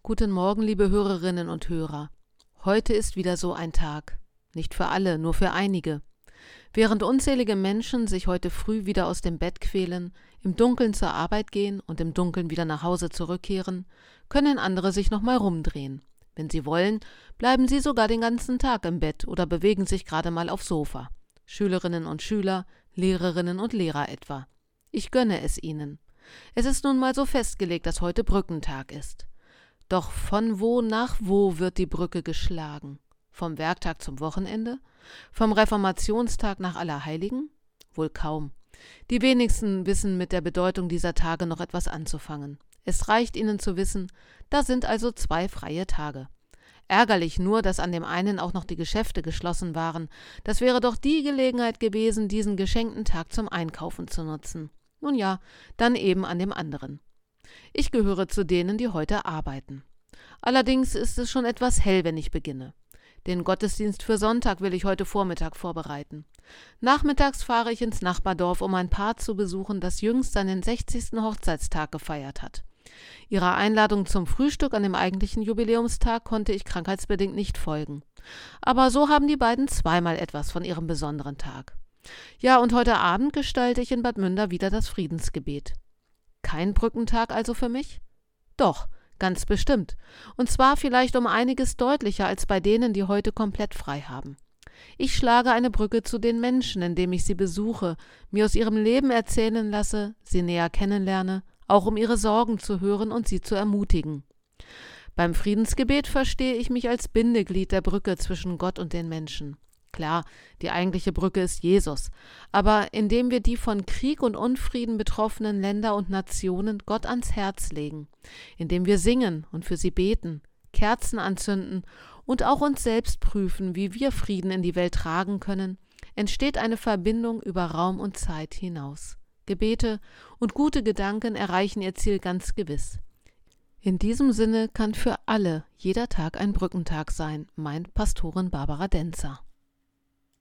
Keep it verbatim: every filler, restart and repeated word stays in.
Guten Morgen, liebe Hörerinnen und Hörer. Heute ist wieder so ein Tag. Nicht für alle, nur für einige. Während unzählige Menschen sich heute früh wieder aus dem Bett quälen, im Dunkeln zur Arbeit gehen und im Dunkeln wieder nach Hause zurückkehren, können andere sich nochmal rumdrehen. Wenn sie wollen, bleiben sie sogar den ganzen Tag im Bett oder bewegen sich gerade mal aufs Sofa. Schülerinnen und Schüler, Lehrerinnen und Lehrer etwa. Ich gönne es ihnen. Es ist nun mal so festgelegt, dass heute Brückentag ist. Doch von wo nach wo wird die Brücke geschlagen? Vom Werktag zum Wochenende? Vom Reformationstag nach Allerheiligen? Wohl kaum. Die wenigsten wissen mit der Bedeutung dieser Tage noch etwas anzufangen. Es reicht ihnen zu wissen, da sind also zwei freie Tage. Ärgerlich nur, dass an dem einen auch noch die Geschäfte geschlossen waren. Das wäre doch die Gelegenheit gewesen, diesen geschenkten Tag zum Einkaufen zu nutzen. Nun ja, dann eben an dem anderen. Ich gehöre zu denen, die heute arbeiten. Allerdings ist es schon etwas hell, wenn ich beginne. Den Gottesdienst für Sonntag will ich heute Vormittag vorbereiten. Nachmittags fahre ich ins Nachbardorf, um ein Paar zu besuchen, das jüngst seinen sechzigsten Hochzeitstag gefeiert hat. Ihrer Einladung zum Frühstück an dem eigentlichen Jubiläumstag konnte ich krankheitsbedingt nicht folgen. Aber so haben die beiden zweimal etwas von ihrem besonderen Tag. Ja, und heute Abend gestalte ich in Bad Münder wieder das Friedensgebet. Kein Brückentag also für mich? Doch, ganz bestimmt. Und zwar vielleicht um einiges deutlicher als bei denen, die heute komplett frei haben. Ich schlage eine Brücke zu den Menschen, indem ich sie besuche, mir aus ihrem Leben erzählen lasse, sie näher kennenlerne, auch um ihre Sorgen zu hören und sie zu ermutigen. Beim Friedensgebet verstehe ich mich als Bindeglied der Brücke zwischen Gott und den Menschen. Klar, die eigentliche Brücke ist Jesus, aber indem wir die von Krieg und Unfrieden betroffenen Länder und Nationen Gott ans Herz legen, indem wir singen und für sie beten, Kerzen anzünden und auch uns selbst prüfen, wie wir Frieden in die Welt tragen können, entsteht eine Verbindung über Raum und Zeit hinaus. Gebete und gute Gedanken erreichen ihr Ziel ganz gewiss. In diesem Sinne kann für alle jeder Tag ein Brückentag sein, meint Pastorin Barbara Denzer.